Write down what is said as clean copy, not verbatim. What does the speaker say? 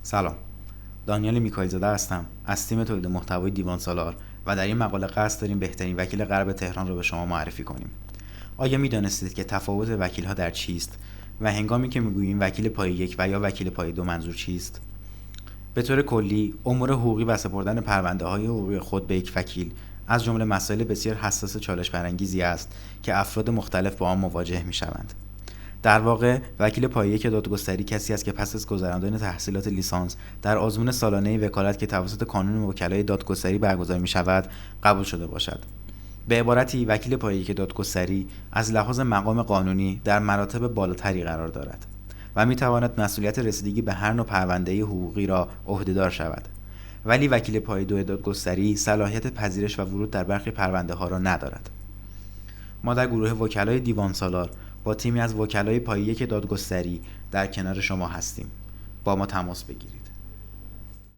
سلام، دانیال میکائیل زاده هستم از تیم تولید محتوای دیوان سالار و در این مقاله قصد داریم بهترین وکیل غرب تهران را به شما معرفی کنیم. آیا میدانستید که تفاوت وکیل‌ها در چیست و هنگامی که میگوییم وکیل پایه 1 و یا وکیل پایه 2 منظور چیست؟ به طور کلی، امور حقوقی و سپردن پرونده‌های حقوقی خود به یک وکیل از جمله مسائل بسیار حساس و چالش برانگیزی است که افراد مختلف با آن مواجه می‌شوند. در واقع وکیل پایه 1 دادگستری کسی است که پس از گذراندن تحصیلات لیسانس در آزمون سالانه وکالت که توسط کانون وکلای دادگستری برگزار می‌شود قبول شده باشد. به عبارتی وکیل پایه 1 دادگستری از لحاظ مقام قانونی در مراتب بالاتری قرار دارد و می‌تواند مسئولیت رسیدگی به هر نوع پرونده حقوقی را عهده‌دار شود. ولی وکیل پایه 2 دادگستری صلاحیت پذیرش و ورود در برخی پرونده‌ها را ندارد. ما در گروه وکلای دیوان سالار با تیمی از وکلای پایه 1 دادگستری در کنار شما هستیم. با ما تماس بگیرید.